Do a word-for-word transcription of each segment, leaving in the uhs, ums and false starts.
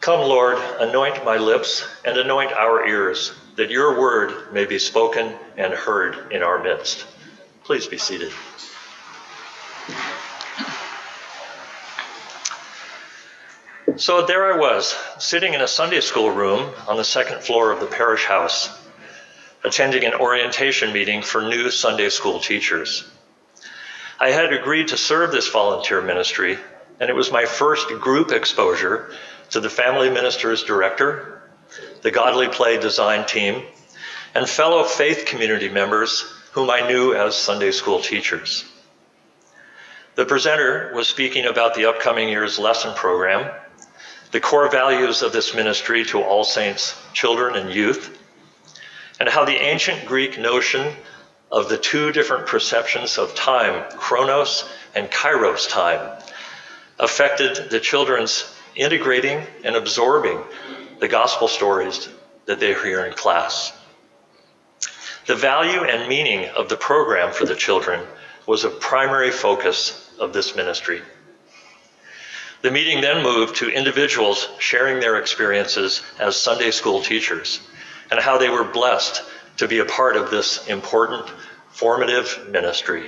Come, Lord, anoint my lips and anoint our ears, that your word may be spoken and heard in our midst. Please be seated. So there I was, sitting in a Sunday school room on the second floor of the parish house, attending an orientation meeting for new Sunday school teachers. I had agreed to serve this volunteer ministry, and it was my first group exposure to the family minister's director, the Godly Play design team, and fellow faith community members whom I knew as Sunday school teachers. The presenter was speaking about the upcoming year's lesson program, the core values of this ministry to All Saints children and youth, and how the ancient Greek notion of the two different perceptions of time, chronos and kairos time, affected the children's integrating and absorbing the gospel stories that they hear in class. The value and meaning of the program for the children was a primary focus of this ministry. The meeting then moved to individuals sharing their experiences as Sunday school teachers and how they were blessed to be a part of this important, formative ministry.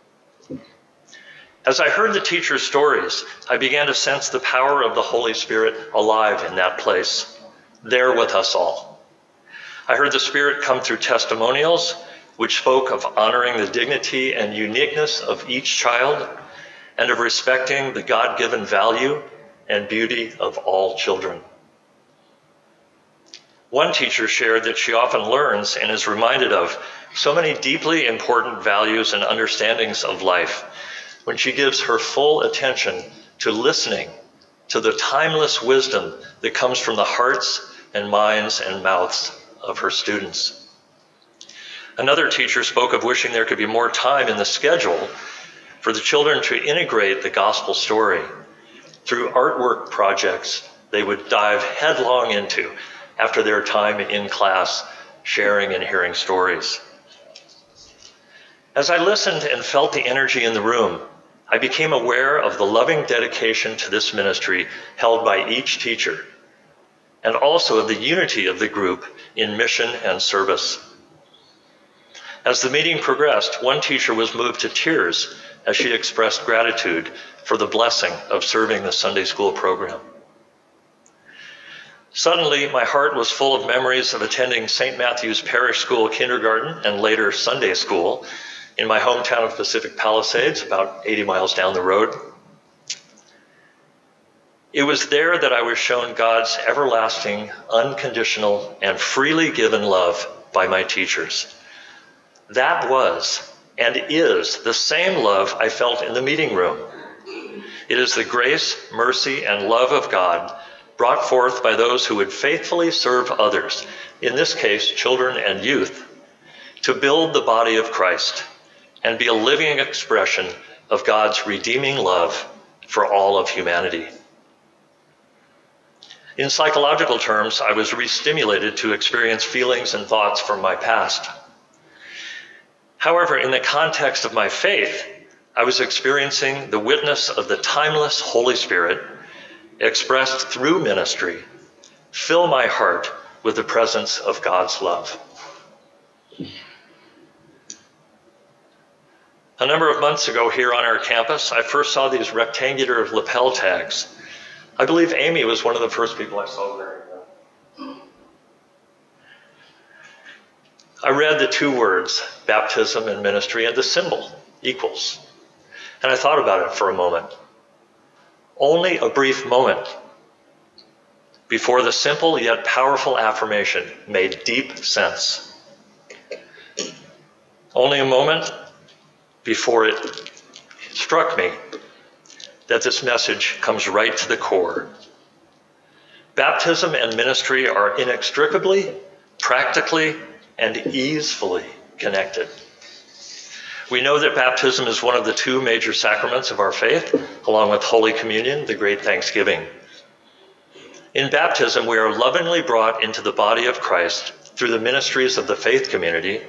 As I heard the teachers' stories, I began to sense the power of the Holy Spirit alive in that place, there with us all. I heard the Spirit come through testimonials, which spoke of honoring the dignity and uniqueness of each child, and of respecting the God-given value and beauty of all children. One teacher shared that she often learns and is reminded of so many deeply important values and understandings of life when she gives her full attention to listening to the timeless wisdom that comes from the hearts and minds and mouths of her students. Another teacher spoke of wishing there could be more time in the schedule for the children to integrate the gospel story through artwork projects they would dive headlong into after their time in class, sharing and hearing stories. As I listened and felt the energy in the room, I became aware of the loving dedication to this ministry held by each teacher, and also of the unity of the group in mission and service. As the meeting progressed, one teacher was moved to tears as she expressed gratitude for the blessing of serving the Sunday school program. Suddenly, my heart was full of memories of attending Saint Matthew's Parish School kindergarten and later Sunday school in my hometown of Pacific Palisades, about eighty miles down the road. It was there that I was shown God's everlasting, unconditional, and freely given love by my teachers. That was and is the same love I felt in the meeting room. It is the grace, mercy, and love of God brought forth by those who would faithfully serve others, in this case, children and youth, to build the body of Christ and be a living expression of God's redeeming love for all of humanity. In psychological terms, I was re-stimulated to experience feelings and thoughts from my past. However, in the context of my faith, I was experiencing the witness of the timeless Holy Spirit expressed through ministry fill my heart with the presence of God's love. A number of months ago here on our campus, I first saw these rectangular lapel tags. I believe Amy was one of the first people I saw wearing them. I read the two words, baptism and ministry, and the symbol, equals. And I thought about it for a moment. Only a brief moment before the simple yet powerful affirmation made deep sense. Only a moment before it struck me that this message comes right to the core. Baptism and ministry are inextricably, practically, and easily connected. We know that baptism is one of the two major sacraments of our faith, along with Holy Communion, the Great Thanksgiving. In baptism, we are lovingly brought into the body of Christ through the ministries of the faith community.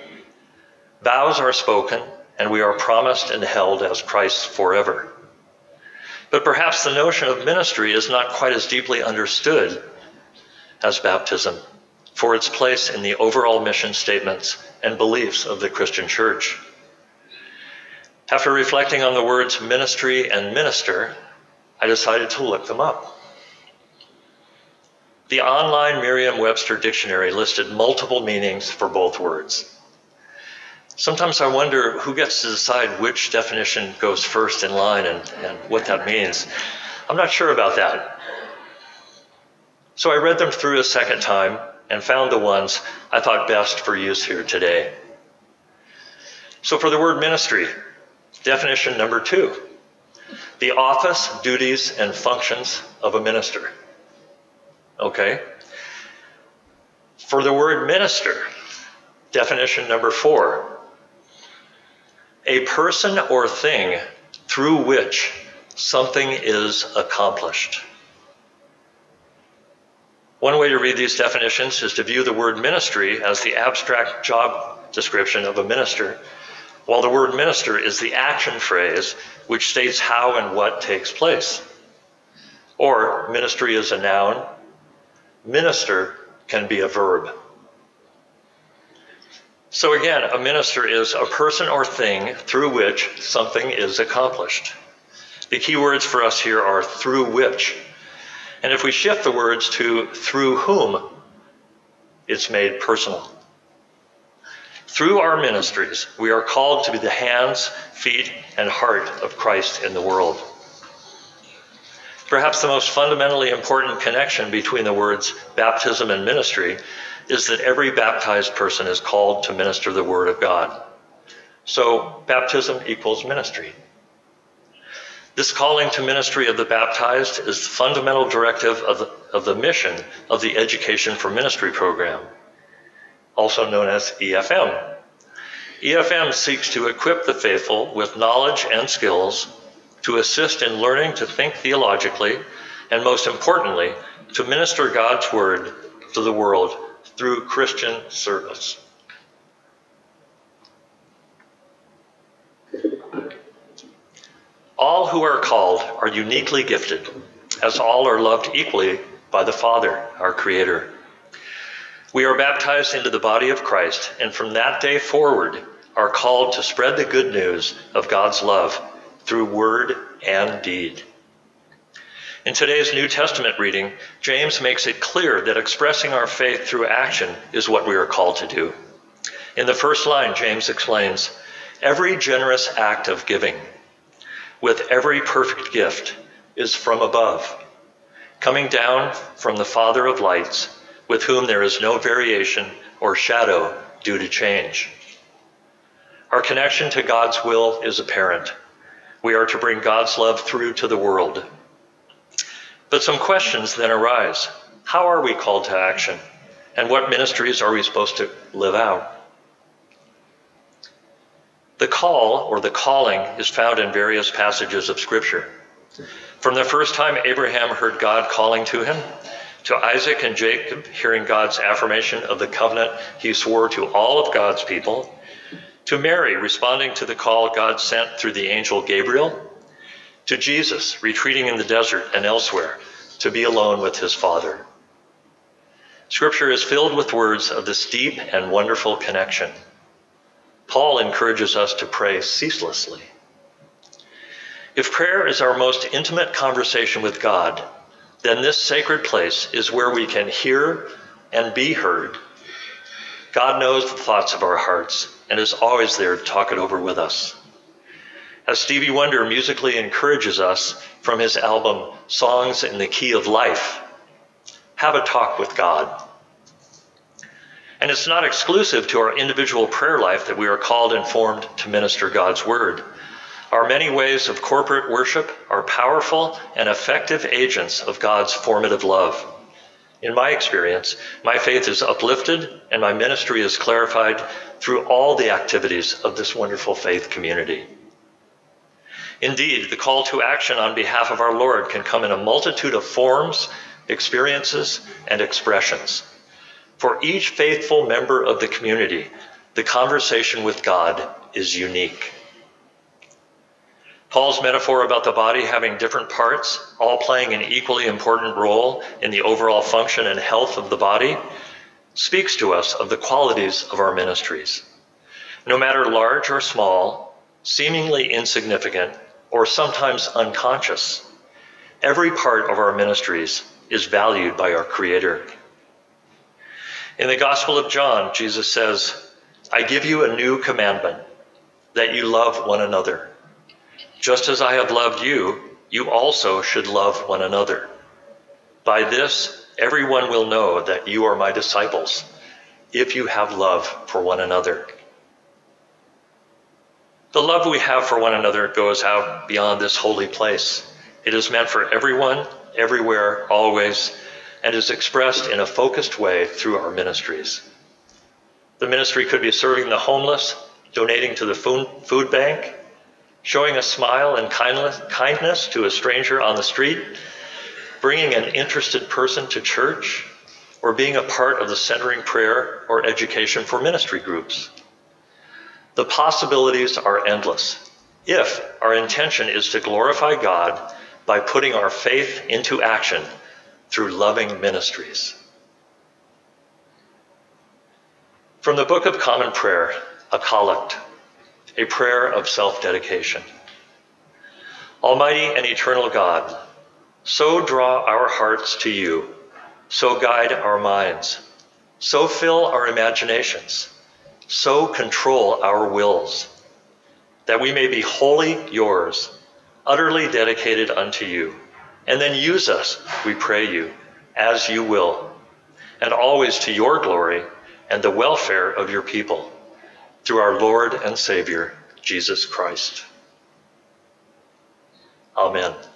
Vows are spoken, and we are promised and held as Christ's forever. But perhaps the notion of ministry is not quite as deeply understood as baptism for its place in the overall mission statements and beliefs of the Christian Church. After reflecting on the words ministry and minister, I decided to look them up. The online Merriam-Webster dictionary listed multiple meanings for both words. Sometimes I wonder who gets to decide which definition goes first in line and, and what that means. I'm not sure about that. So I read them through a second time and found the ones I thought best for use here today. So for the word ministry, definition number two, the office, duties, and functions of a minister. Okay. For the word minister, definition number four, a person or thing through which something is accomplished. One way to read these definitions is to view the word ministry as the abstract job description of a minister, while the word minister is the action phrase which states how and what takes place. Or ministry is a noun, minister can be a verb. So again, a minister is a person or thing through which something is accomplished. The key words for us here are through which. And if we shift the words to through whom, it's made personal. Through our ministries, we are called to be the hands, feet, and heart of Christ in the world. Perhaps the most fundamentally important connection between the words baptism and ministry is that every baptized person is called to minister the word of God. So baptism equals ministry. This calling to ministry of the baptized is the fundamental directive of the, of the mission of the Education for Ministry program, also known as E F M. E F M seeks to equip the faithful with knowledge and skills to assist in learning to think theologically, and most importantly, to minister God's word to the world through Christian service. All who are called are uniquely gifted, as all are loved equally by the Father, our Creator. We are baptized into the body of Christ, and from that day forward are called to spread the good news of God's love through word and deed. In today's New Testament reading, James makes it clear that expressing our faith through action is what we are called to do. In the first line, James explains, every generous act of giving, with every perfect gift, is from above, coming down from the Father of lights, with whom there is no variation or shadow due to change. Our connection to God's will is apparent. We are to bring God's love through to the world. But some questions then arise. How are we called to action? And what ministries are we supposed to live out? The call, or the calling, is found in various passages of Scripture. From the first time Abraham heard God calling to him, to Isaac and Jacob hearing God's affirmation of the covenant he swore to all of God's people, to Mary responding to the call God sent through the angel Gabriel, to Jesus retreating in the desert and elsewhere to be alone with his Father. Scripture is filled with words of this deep and wonderful connection. Paul encourages us to pray ceaselessly. If prayer is our most intimate conversation with God, then this sacred place is where we can hear and be heard. God knows the thoughts of our hearts and is always there to talk it over with us. As Stevie Wonder musically encourages us from his album, Songs in the Key of Life, have a talk with God. And it's not exclusive to our individual prayer life that we are called and formed to minister God's word. Our many ways of corporate worship are powerful and effective agents of God's formative love. In my experience, my faith is uplifted and my ministry is clarified through all the activities of this wonderful faith community. Indeed, the call to action on behalf of our Lord can come in a multitude of forms, experiences, and expressions. For each faithful member of the community, the conversation with God is unique. Paul's metaphor about the body having different parts, all playing an equally important role in the overall function and health of the body, speaks to us of the qualities of our ministries. No matter large or small, seemingly insignificant, or sometimes unconscious, every part of our ministries is valued by our Creator. In the Gospel of John, Jesus says, "I give you a new commandment, that you love one another. Just as I have loved you, you also should love one another. By this, everyone will know that you are my disciples, if you have love for one another." The love we have for one another goes out beyond this holy place. It is meant for everyone, everywhere, always, and is expressed in a focused way through our ministries. The ministry could be serving the homeless, donating to the food bank, showing a smile and kindness to a stranger on the street, bringing an interested person to church, or being a part of the centering prayer or education for ministry groups. The possibilities are endless if our intention is to glorify God by putting our faith into action through loving ministries. From the Book of Common Prayer, a collect, a prayer of self-dedication. Almighty and eternal God, so draw our hearts to you, so guide our minds, so fill our imaginations, so control our wills, that we may be wholly yours, utterly dedicated unto you, and then use us, we pray you, as you will, and always to your glory and the welfare of your people, through our Lord and Savior, Jesus Christ. Amen.